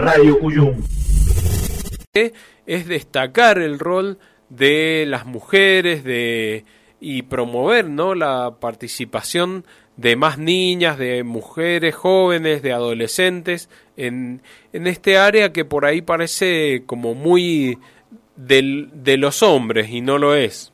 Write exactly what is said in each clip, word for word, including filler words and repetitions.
Radio Cuyum. Es destacar el rol de las mujeres de y promover, ¿no?, la participación de más niñas, de mujeres jóvenes, de adolescentes en, en este área que por ahí parece como muy del, de los hombres y no lo es.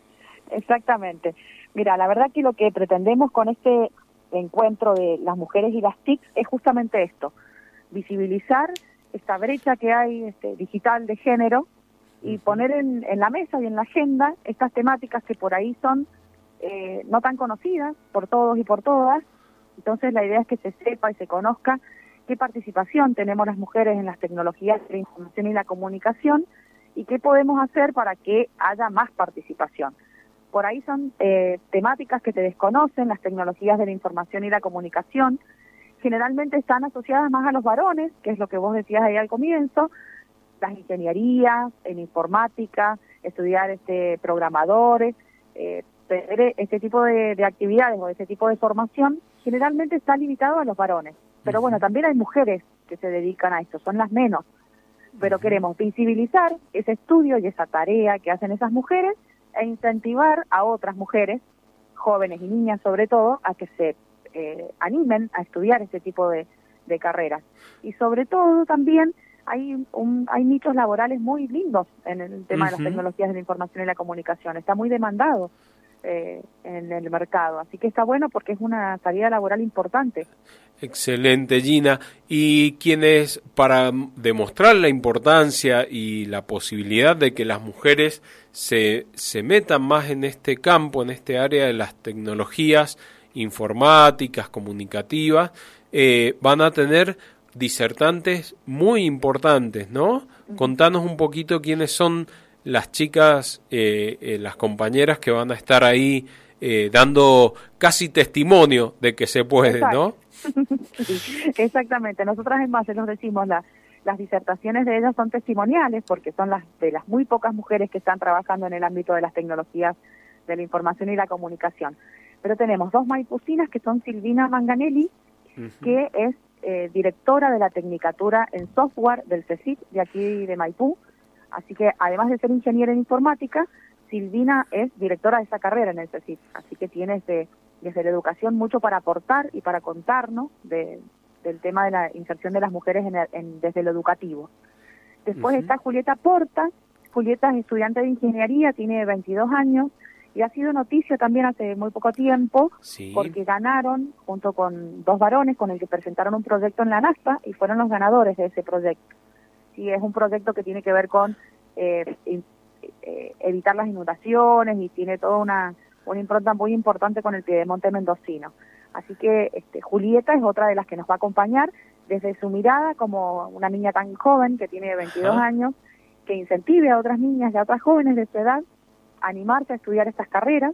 Exactamente. Mira, la verdad que lo que pretendemos con este encuentro de las mujeres y las T I C es justamente esto, visibilizar esta brecha que hay este, digital de género y poner en, en la mesa y en la agenda estas temáticas que por ahí son eh, no tan conocidas por todos y por todas. Entonces la idea es que se sepa y se conozca qué participación tenemos las mujeres en las tecnologías de la información y la comunicación y qué podemos hacer para que haya más participación. Por ahí son eh, temáticas que se desconocen, las tecnologías de la información y la comunicación, generalmente están asociadas más a los varones, que es lo que vos decías ahí al comienzo, las ingenierías, en informática, estudiar este programadores, eh, este tipo de, de actividades o este tipo de formación, generalmente está limitado a los varones. Pero bueno, también hay mujeres que se dedican a esto, son las menos. Pero queremos visibilizar ese estudio y esa tarea que hacen esas mujeres e incentivar a otras mujeres, jóvenes y niñas sobre todo, a que se eh, animen a estudiar este tipo de, de carreras. Y sobre todo también hay un, hay nichos laborales muy lindos en el tema uh-huh. de las tecnologías de la información y la comunicación. Está muy demandado eh, en el mercado, así que está bueno porque es una salida laboral importante. Excelente, Gina. Y quienes, para demostrar la importancia y la posibilidad de que las mujeres se, se metan más en este campo, en este área de las tecnologías informáticas, comunicativas, eh, van a tener disertantes muy importantes, ¿no? Uh-huh. Contanos un poquito quiénes son las chicas, eh, eh, las compañeras que van a estar ahí eh, dando casi testimonio de que se puede, Exacto. ¿no? Sí, exactamente. Nosotras en base nos decimos la, las disertaciones de ellas son testimoniales porque son las de las muy pocas mujeres que están trabajando en el ámbito de las tecnologías de la información y la comunicación. Pero tenemos dos maipucinas que son Silvina Manganelli, uh-huh. que es eh, directora de la Tecnicatura en Software del CECIT de aquí de Maipú. Así que además de ser ingeniera en informática, Silvina es directora de esa carrera en el CECIT. Así que tiene este desde la educación mucho para aportar y para contarnos de, del tema de la inserción de las mujeres en, el, en desde lo educativo. Después uh-huh. está Julieta Porta. Julieta es estudiante de ingeniería, tiene veintidós años y ha sido noticia también hace muy poco tiempo sí. porque ganaron junto con dos varones con el que presentaron un proyecto en la NASA y fueron los ganadores de ese proyecto. Sí, es un proyecto que tiene que ver con eh, eh, evitar las inundaciones y tiene toda una una impronta muy importante con el Piedemonte mendocino. Así que este, Julieta es otra de las que nos va a acompañar desde su mirada como una niña tan joven que tiene veintidós Ajá. años, que incentive a otras niñas y a otras jóvenes de su edad a animarse a estudiar estas carreras.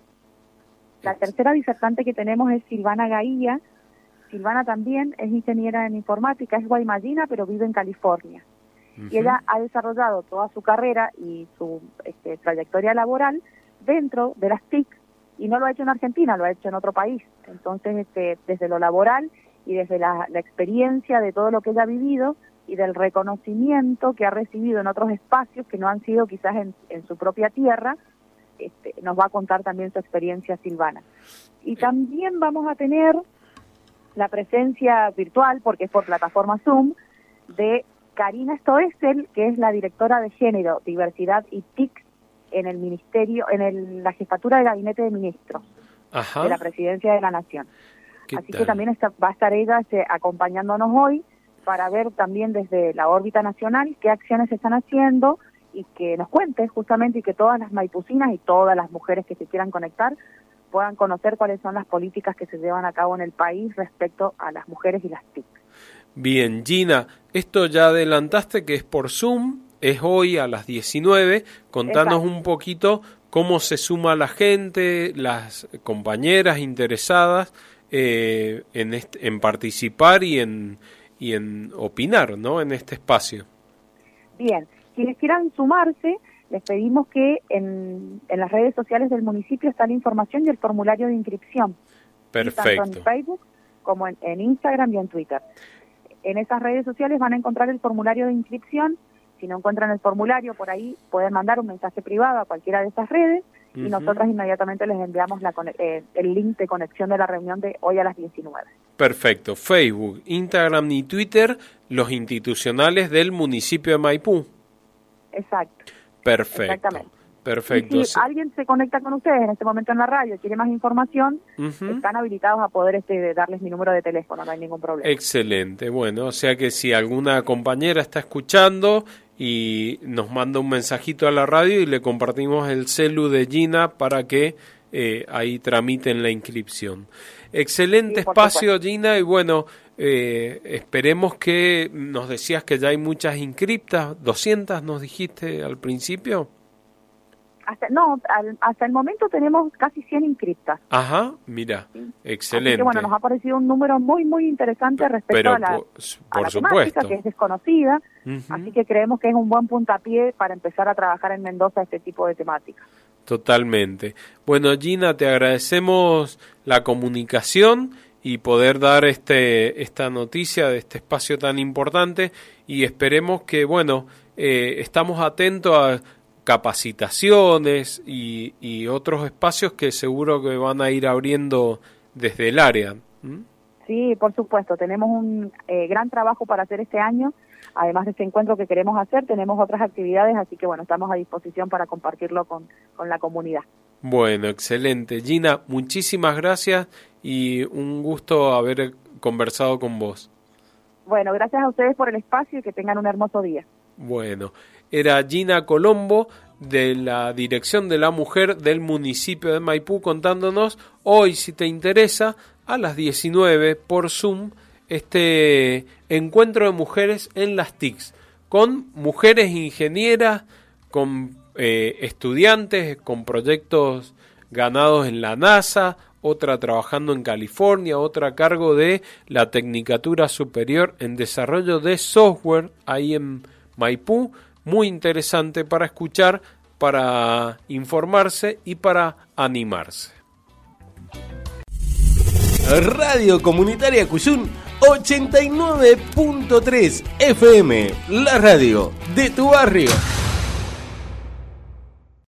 La tercera disertante que tenemos es Silvana Gaía. Silvana también es ingeniera en informática, es guaymallina, pero vive en California. Uh-huh. Y ella ha desarrollado toda su carrera y su este, trayectoria laboral dentro de las T I C, y no lo ha hecho en Argentina, lo ha hecho en otro país. Entonces, este, desde lo laboral y desde la, la experiencia de todo lo que ella ha vivido y del reconocimiento que ha recibido en otros espacios que no han sido quizás en, en su propia tierra, este, nos va a contar también su experiencia Silvana. Y también vamos a tener la presencia virtual, porque es por plataforma Zoom, de Karina Stoessel, que es la directora de Género, Diversidad y T I C en el ministerio, en el, la jefatura de gabinete de ministros Ajá. de la presidencia de la nación. Así tal? que también está, va a estar ella este, acompañándonos hoy para ver también desde la órbita nacional qué acciones se están haciendo y que nos cuente justamente y que todas las maipucinas y todas las mujeres que se quieran conectar puedan conocer cuáles son las políticas que se llevan a cabo en el país respecto a las mujeres y las T I C. Bien, Gina, esto ya adelantaste que es por Zoom. Es hoy a las diecinueve. Contanos Exacto. un poquito cómo se suma la gente, las compañeras interesadas eh, en, este, en participar y en, y en opinar, ¿no? En este espacio. Bien, quienes quieran sumarse, les pedimos que en, en las redes sociales del municipio está la información y el formulario de inscripción. Perfecto. Tanto en Facebook como en, en Instagram y en Twitter. en esas redes sociales van a encontrar el formulario de inscripción. Si no encuentran el formulario por ahí, pueden mandar un mensaje privado a cualquiera de esas redes y uh-huh. nosotras inmediatamente les enviamos la, eh, el link de conexión de la reunión de hoy a las diecinueve. Perfecto. Facebook, Instagram y Twitter, los institucionales del municipio de Maipú. Exacto. Perfecto. Exactamente. Perfecto. Y si alguien se conecta con ustedes en este momento en la radio y quiere más información, uh-huh. están habilitados a poder este, darles mi número de teléfono, no hay ningún problema. Excelente. Bueno, o sea que si alguna compañera está escuchando y nos manda un mensajito a la radio y le compartimos el celu de Gina para que eh, ahí tramiten la inscripción. Excelente sí, espacio, supuesto. Gina, y bueno, eh, esperemos que, nos decías que ya hay muchas inscriptas, doscientas nos dijiste al principio. Hasta, no, al, hasta el momento tenemos casi cien inscriptas. Ajá, mira, sí. Excelente. Así que bueno, nos ha parecido un número muy, muy interesante respecto Pero, a la, por, por a la supuesto. temática, que es desconocida, uh-huh. así que creemos que es un buen puntapié para empezar a trabajar en Mendoza este tipo de temáticas. Totalmente. Bueno, Gina, te agradecemos la comunicación y poder dar este esta noticia de este espacio tan importante y esperemos que, bueno, eh, estamos atentos a capacitaciones y, y otros espacios que seguro que van a ir abriendo desde el área. ¿Mm? Sí, por supuesto, tenemos un eh, gran trabajo para hacer este año, además de este encuentro que queremos hacer, tenemos otras actividades, así que bueno, estamos a disposición para compartirlo con, con la comunidad. Bueno, excelente. Gina, muchísimas gracias y un gusto haber conversado con vos. Bueno, gracias a ustedes por el espacio y que tengan un hermoso día. Bueno, era Gina Colombo de la Dirección de la Mujer del municipio de Maipú contándonos hoy, si te interesa, a las diecinueve por Zoom, este encuentro de mujeres en las T I Cs, con mujeres ingenieras, con eh, estudiantes, con proyectos ganados en la NASA, otra trabajando en California, otra a cargo de la Tecnicatura Superior en Desarrollo de Software, ahí en Maipú. Muy interesante para escuchar, para informarse y para animarse. Radio Comunitaria Cuyún ochenta y nueve punto tres F M, la radio de tu barrio.